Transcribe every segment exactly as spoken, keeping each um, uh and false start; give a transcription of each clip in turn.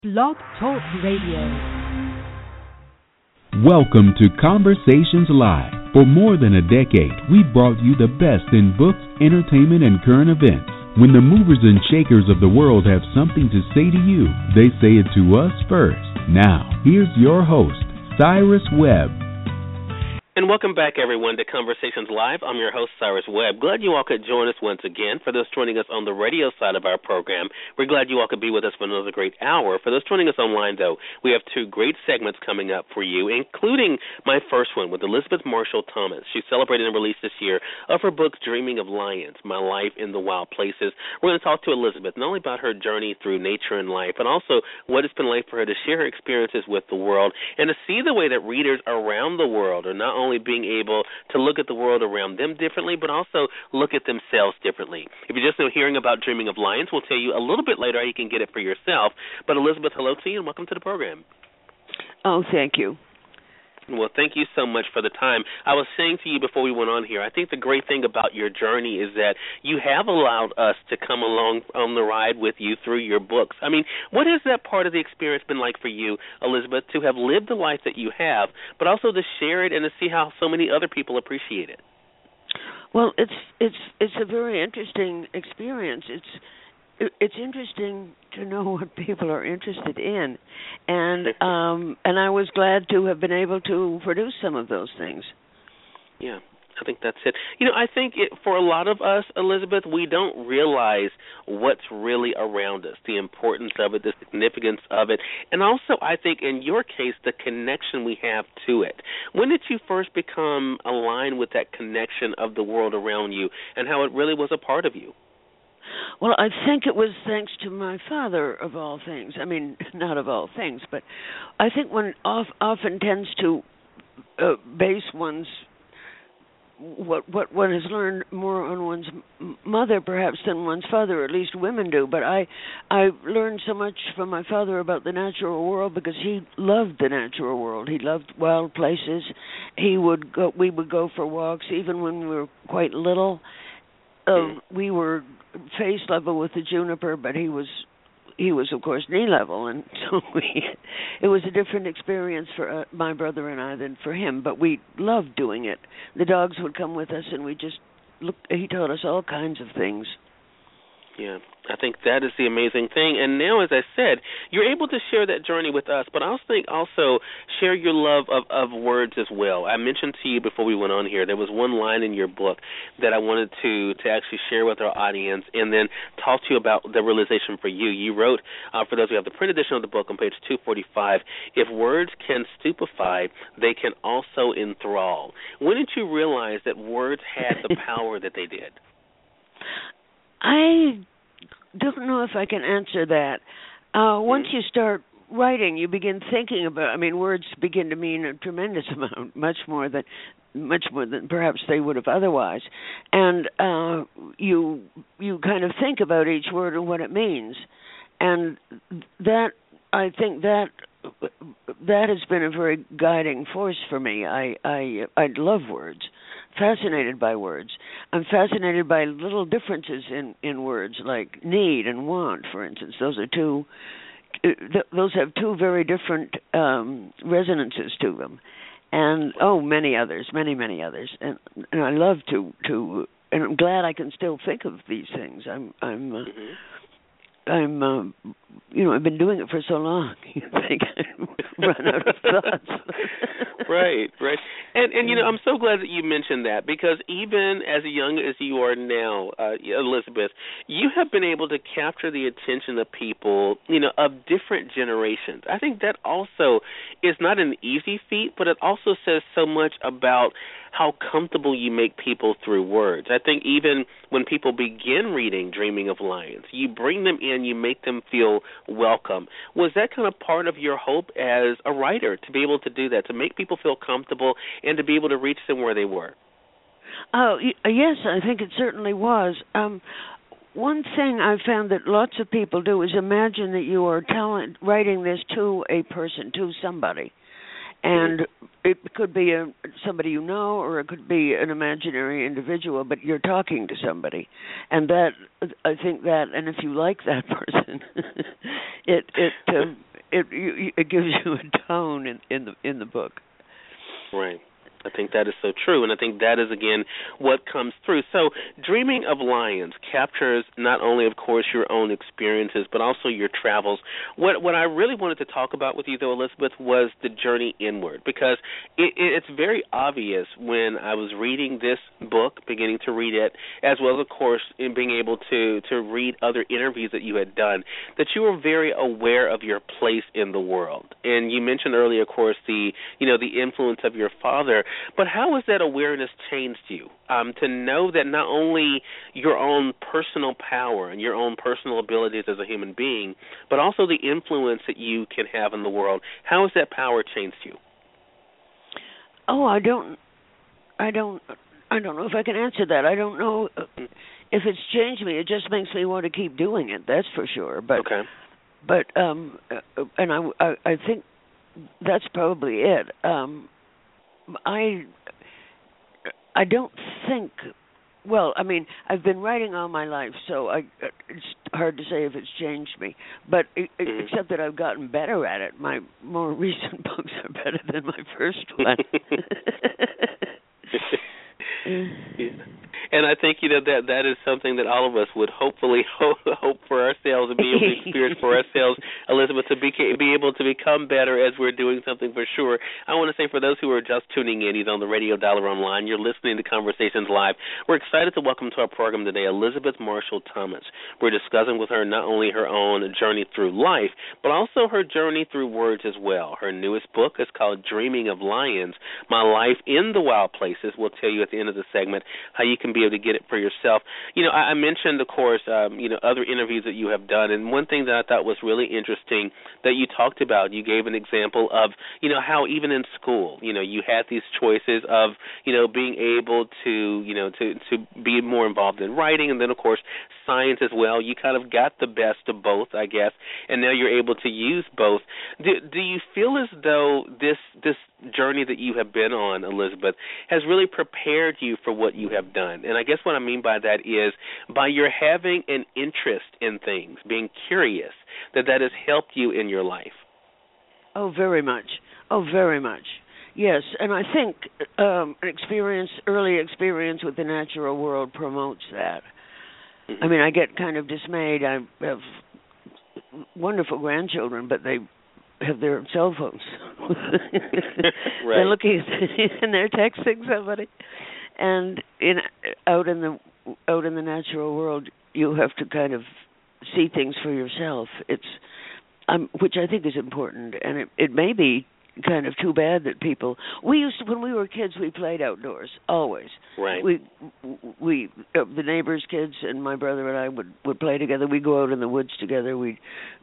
Blog Talk Radio. Welcome to Conversations Live. For more than a decade, we've brought you the best in books, entertainment, and current events. When the movers and shakers of the world have something to say to you, they say it to us first. Now, here's your host, Cyrus Webb. And welcome back, everyone, to Conversations Live. I'm your host, Cyrus Webb. Glad you all could join us once again. For those joining us on the radio side of our program, we're glad you all could be with us for another great hour. For those joining us online, though, we have two great segments coming up for you, including my first one with Elizabeth Marshall Thomas. She celebrated and released this year of her book, Dreaming of Lions, My Life in the Wild Places. We're going to talk to Elizabeth not only about her journey through nature and life, but also what it's been like for her to share her experiences with the world and to see the way that readers around the world are not only being able to look at the world around them differently, but also look at themselves differently. If you're just now hearing about Dreaming of Lions, we'll tell you a little bit later how you can get it for yourself. But Elizabeth, hello to you and welcome to the program. Oh, thank you. Well, thank you so much for the time. I was saying to you before we went on here, I think the great thing about your journey is that you have allowed us to come along on the ride with you through your books. I mean, what has that part of the experience been like for you, Elizabeth, to have lived the life that you have, but also to share it and to see how so many other people appreciate it? Well, it's it's it's a very interesting experience. It's it's interesting to know what people are interested in, and um, and I was glad to have been able to produce some of those things. Yeah, I think that's it. You know, I think it, for a lot of us, Elizabeth, we don't realize what's really around us, the importance of it, the significance of it, and also I think in your case, the connection we have to it. When did you first become aligned with that connection of the world around you and how it really was a part of you? Well, I think it was thanks to my father, of all things. I mean, not of all things, but I think one of, often tends to uh, base one's what what one has learned more on one's mother, perhaps, than one's father. At least women do. But I I learned so much from my father about the natural world because he loved the natural world. He loved wild places. He would go. We would go for walks, even when we were quite little. Uh, we were face level with the juniper, but he was, he was of course knee level, and so we, it was a different experience for uh, my brother and I than for him. But we loved doing it. The dogs would come with us, and we just look. He taught us all kinds of things. Yeah, I think that is the amazing thing. And now, as I said, you're able to share that journey with us, but I also think also share your love of, of words as well. I mentioned to you before we went on here, there was one line in your book that I wanted to, to actually share with our audience and then talk to you about the realization for you. You wrote, uh, for those who have the print edition of the book on page two forty-five, if words can stupefy, they can also enthrall. When did you realize that words had the power that they did? I don't know if I can answer that. Uh, once you start writing, you begin thinking about. I mean, words begin to mean a tremendous amount, much more than, much more than perhaps they would have otherwise. And uh, you you kind of think about each word and what it means, and that I think that that has been a very guiding force for me. I I I love words. Fascinated by words. I'm fascinated by little differences in, in words, like need and want, for instance. Those are two. Th- those have two very different um, resonances to them, and oh, many others, many many others. And, and I love to to, and I'm glad I can still think of these things. I'm I'm. Uh, mm-hmm. I'm, uh, you know, I've been doing it for so long. You think I run out of thoughts? Right, right. And, and, you know, I'm so glad that you mentioned that because even as young as you are now, uh, Elizabeth, you have been able to capture the attention of people, you know, of different generations. I think that also is not an easy feat, but it also says so much about how comfortable you make people through words. I think even when people begin reading Dreaming of Lions, you bring them in, you make them feel welcome. Was that kind of part of your hope as a writer, to be able to do that, to make people feel comfortable and to be able to reach them where they were? Oh, yes, I think it certainly was. Um, one thing I've found that lots of people do is imagine that you are telling, writing this to a person, to somebody. And it could be a, somebody you know, or it could be an imaginary individual, but you're talking to somebody. And that, I think that, and if you like that person, it it uh, it it, it gives you a tone in, in the in the book. Right. I think that is so true, and I think that is, again, what comes through. So Dreaming of Lions captures not only, of course, your own experiences, but also your travels. What what I really wanted to talk about with you, though, Elizabeth, was the journey inward, because it, it's very obvious when I was reading this book, beginning to read it, as well as, of course, in being able to, to read other interviews that you had done, that you were very aware of your place in the world. And you mentioned earlier, of course, the you know the influence of your father. But how has that awareness changed you um, to know that not only your own personal power and your own personal abilities as a human being, but also the influence that you can have in the world? How has that power changed you? Oh, I don't, I don't, I don't know if I can answer that. I don't know if it's changed me. It just makes me want to keep doing it. That's for sure. But, okay. But um, and I, I, I think that's probably it. Um, I I don't think. Well, I mean, I've been writing all my life, so I, it's hard to say if it's changed me. But mm-hmm. except that I've gotten better at it. My more recent books are better than my first one. Yeah. And I think, you know, that that is something that all of us would hopefully hope, hope for ourselves and be able to experience for ourselves, Elizabeth, to be, be able to become better as we're doing something for sure. I want to say for those who are just tuning in, either on the radio dial or online, you're listening to Conversations Live. We're excited to welcome to our program today Elizabeth Marshall Thomas. We're discussing with her not only her own journey through life, but also her journey through words as well. Her newest book is called Dreaming of Lions, My Life in the Wild Places. We'll tell you at the end of the segment how you can be able to get it for yourself. You know, I, I mentioned, of course, um, you know, other interviews that you have done, and one thing that I thought was really interesting that you talked about, you gave an example of, you know, how even in school, you know, you had these choices of, you know, being able to, you know, to, to be more involved in writing, and then, of course, science as well. You kind of got the best of both, I guess, and now you're able to use both. Do, do you feel as though this this journey that you have been on, Elizabeth, has really prepared you for what you have done? And I guess what I mean by that is by your having an interest in things, being curious, that that has helped you in your life. Oh, very much. Oh, very much. Yes, and I think um, an experience, early experience with the natural world promotes that. Mm-hmm. I mean, I get kind of dismayed. I have wonderful grandchildren, but they have their cell phones. Right. They're looking and they're texting somebody. And in out in the out in the natural world, you have to kind of see things for yourself. It's um, which I think is important, and it, it may be kind of too bad that people. We used to, when we were kids, we played outdoors always. Right. We we uh, the neighbors' kids and my brother and I would would play together. We'd go out in the woods together. We'd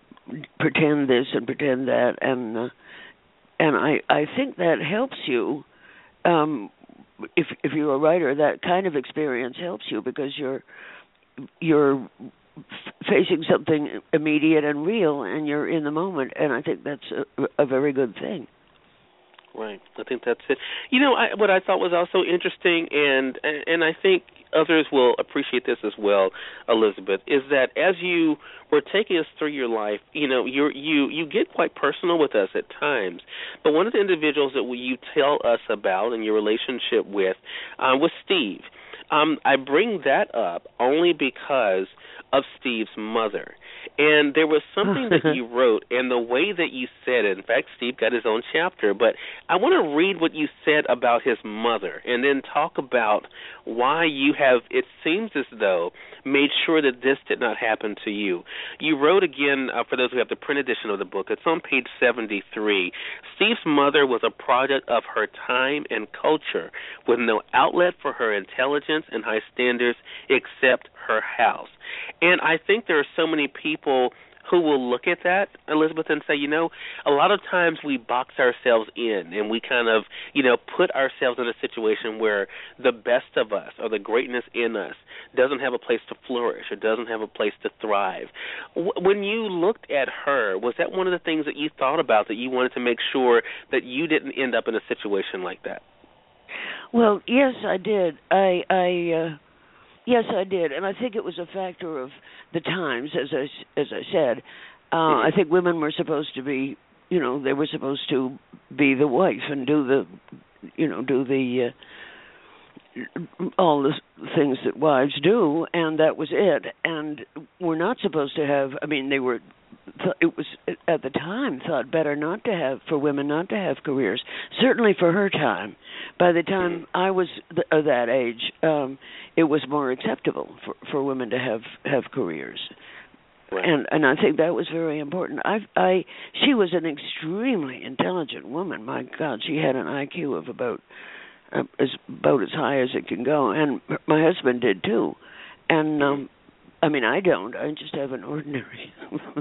pretend this and pretend that, and uh, and I I think that helps you. Um, if if you're a writer, that kind of experience helps you because you're you're facing something immediate and real, and you're in the moment, and I think that's a, a very good thing. Right. I think that's it. You know, I, what I thought was also interesting, and and I think others will appreciate this as well, Elizabeth, is that as you were taking us through your life, you know, you you you get quite personal with us at times. But one of the individuals that you tell us about and your relationship with uh, was Steve. Um, I bring that up only because of Steve's mother. And there was something that you wrote and the way that you said it. In fact, Steve got his own chapter. But I want to read what you said about his mother and then talk about why you have, it seems as though, made sure that this did not happen to you. You wrote again, uh, for those who have the print edition of the book, it's on page seventy-three. Steve's mother was a product of her time and culture with no outlet for her intelligence and high standards except her house. And I think there are so many people who will look at that, Elizabeth, and say, you know, a lot of times we box ourselves in and we kind of, you know, put ourselves in a situation where the best of us or the greatness in us doesn't have a place to flourish or doesn't have a place to thrive. When you looked at her, was that one of the things that you thought about, that you wanted to make sure that you didn't end up in a situation like that? Well, yes, I did. I, I, uh, yes, I did, and I think it was a factor of the times, as I, as I said. Uh, mm-hmm. I think women were supposed to be, you know, they were supposed to be the wife and do the, you know, do the uh, all the things that wives do, and that was it. And we're not supposed to have. I mean, they were. It was at the time thought better not to have for women not to have careers. Certainly for her time. By the time I was th- of that age, um, it was more acceptable for, for women to have, have careers. Right. And and I think that was very important. I I she was an extremely intelligent woman. My God, she had an I Q of about uh, as about as high as it can go, and my husband did too. And um, I mean, I don't. I just have an ordinary,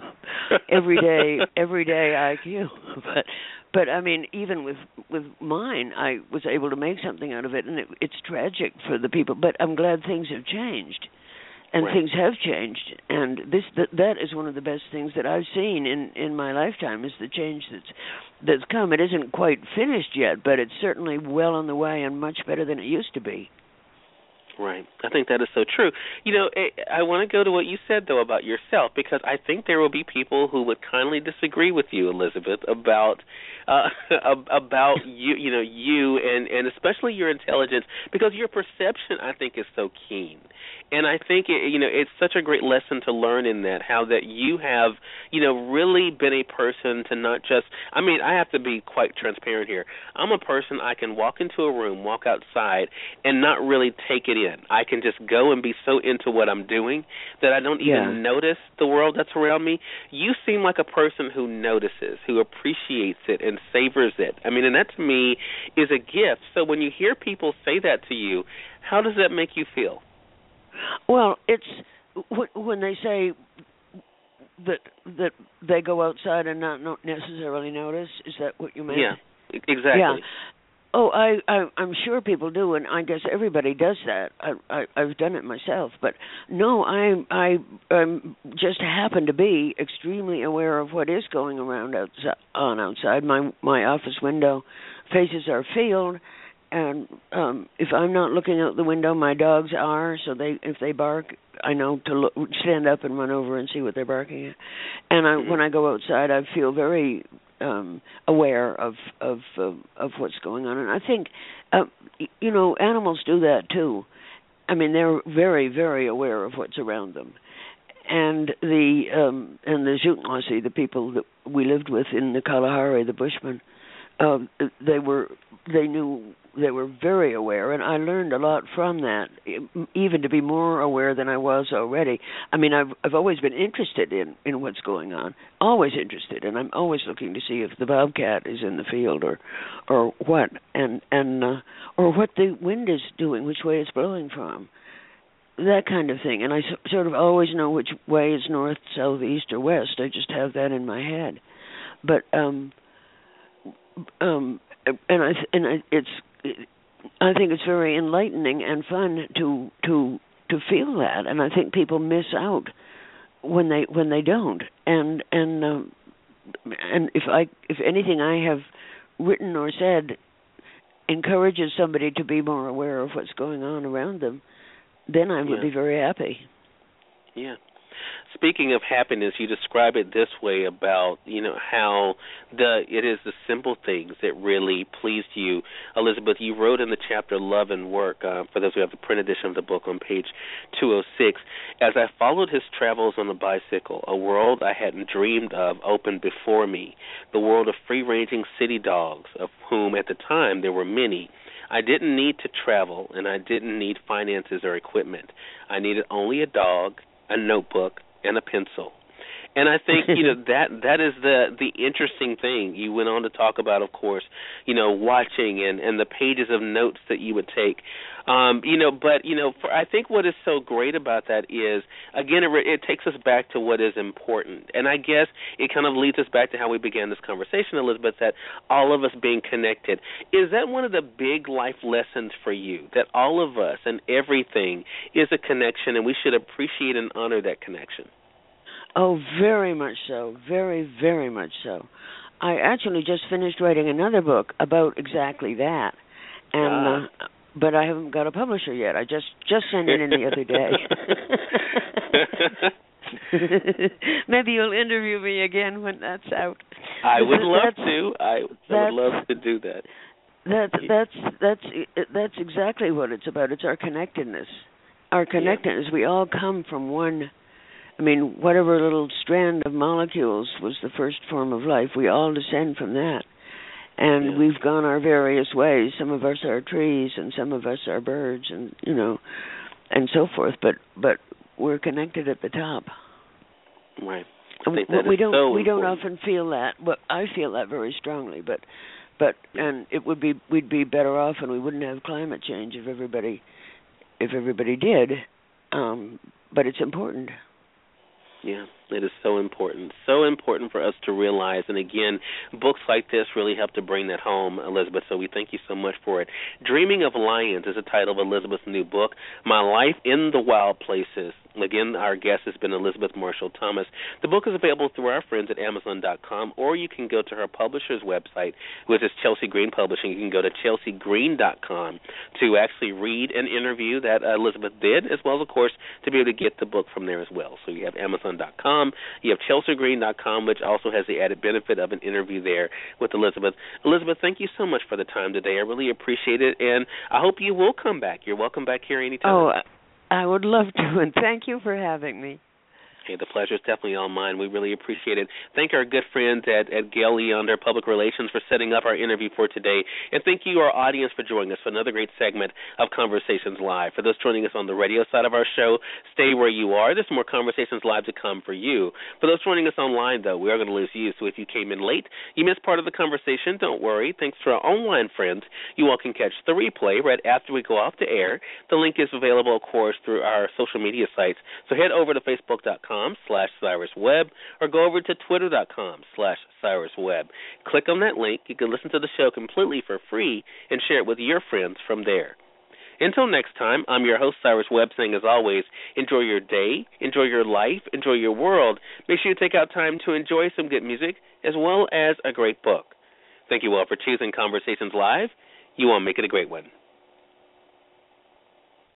everyday, everyday I Q. But, but I mean, even with with mine, I was able to make something out of it, and it, it's tragic for the people. But I'm glad things have changed, and right. things have changed. And this that, that is one of the best things that I've seen in, in my lifetime is the change that's that's come. It isn't quite finished yet, but it's certainly well on the way and much better than it used to be. Right. I think that is so true. You know, I want to go to what you said, though, about yourself, because I think there will be people who would kindly disagree with you, Elizabeth, about uh, about you, you know, you and, and especially your intelligence, because your perception, I think, is so keen. And I think, it, you know, it's such a great lesson to learn in that, how that you have, you know, really been a person to not just, I mean, I have to be quite transparent here. I'm a person, I can walk into a room, walk outside, and not really take it in. I can just go and be so into what I'm doing that I don't even yeah. notice the world that's around me. You seem like a person who notices, who appreciates it and savors it. I mean, and that to me is a gift. So when you hear people say that to you, how does that make you feel? Well, it's when they say that that they go outside and not necessarily notice. Is that what you meant? Yeah, exactly. Yeah. Oh, I, I, I'm sure people do, and I guess everybody does that. I, I, I've done it myself, but no, I, I, um, just happen to be extremely aware of what is going around outside, on outside. My, my office window faces our field, and um, if I'm not looking out the window, my dogs are. So they, if they bark, I know to look, stand up and run over and see what they're barking at. And I, mm-hmm. when I go outside, I feel very Um, aware of of uh, of what's going on, and I think uh, you know animals do that too. I mean, they're very very aware of what's around them, and the um, and the Kjutlansi, the people that we lived with in the Kalahari, the Bushmen, uh, they were they knew they were very aware, and I learned a lot from that, even to be more aware than I was already. I mean, I've I've always been interested in, in what's going on, always interested, and I'm always looking to see if the bobcat is in the field or or what, and and uh, or what the wind is doing, which way it's blowing from, that kind of thing. And I so, sort of always know which way is north, south, east, or west. I just have that in my head. But um, um, and I and I, it's. I think it's very enlightening and fun to to to feel that, and I think people miss out when they when they don't. And and um, and if I if anything I have written or said encourages somebody to be more aware of what's going on around them, then I would yeah. be very happy. Yeah. Speaking of happiness, you describe it this way about, you know, how the it is the simple things that really pleased you. Elizabeth, you wrote in the chapter Love and Work, uh, for those who have the print edition of the book on page two oh six, as I followed his travels on a bicycle, a world I hadn't dreamed of opened before me, the world of free-ranging city dogs, of whom at the time there were many. I didn't need to travel, and I didn't need finances or equipment. I needed only a dog, a notebook, and a pencil. And I think, you know, that that is the the interesting thing. You went on to talk about, of course, you know, watching and, and the pages of notes that you would take. Um, you know, but, you know, for, I think what is so great about that is, again, it, it takes us back to what is important. And I guess it kind of leads us back to how we began this conversation, Elizabeth, that all of us being connected. Is that one of the big life lessons for you, that all of us and everything is a connection, and we should appreciate and honor that connection? Oh, very much so. Very, very much so. I actually just finished writing another book about exactly that, and uh, but I haven't got a publisher yet. I just, just sent it in the other day. Maybe you'll interview me again when that's out. I would love that's, to. I, I would love to do that. That that's that's that's exactly what it's about. It's our connectedness. Our connectedness. Yeah. We all come from one. I mean, whatever little strand of molecules was the first form of life, we all descend from that. And yeah. we've gone our various ways. Some of us are trees, and some of us are birds, and you know, and so forth. But but we're connected at the top. Right. I think that we is don't so we don't important. often feel that. But I feel that very strongly. But but and it would be we'd be better off, and we wouldn't have climate change if everybody if everybody did. Um, but it's important. Yeah, it is so important. So important for us to realize. And again, books like this really help to bring that home, Elizabeth, so we thank you so much for it. Dreaming of Lions is the title of Elizabeth's new book, My Life in the Wild Places. Again, our guest has been Elizabeth Marshall Thomas. The book is available through our friends at Amazon dot com, or you can go to her publisher's website, which is Chelsea Green Publishing. You can go to Chelsea Green dot com to actually read an interview that uh, Elizabeth did, as well as, of course, to be able to get the book from there as well. So you have Amazon dot com, you have Chelsea Green dot com, which also has the added benefit of an interview there with Elizabeth. Elizabeth, thank you so much for the time today. I really appreciate it, and I hope you will come back. You're welcome back here anytime. Oh, I would love to, and thank you for having me. Hey, the pleasure is definitely all mine. We really appreciate it. Thank our good friends at, at Gail Leander Public Relations for setting up our interview for today. And thank you, our audience, for joining us for another great segment of Conversations Live. For those joining us on the radio side of our show, stay where you are. There's more Conversations Live to come for you. For those joining us online, though, we are going to lose you. So if you came in late, you missed part of the conversation, don't worry. Thanks to our online friends, you all can catch the replay right after we go off the air. The link is available, of course, through our social media sites. So head over to Facebook dot com. slash Cyrus Webb, or go over to Twitter dot com slash Cyrus Webb. Click on that link. You can listen to the show completely for free and share it with your friends from there. Until next time, I'm your host, Cyrus Webb, saying, as always, enjoy your day, enjoy your life, enjoy your world. Make sure you take out time to enjoy some good music as well as a great book. Thank you all for choosing Conversations Live. You all make it a great one.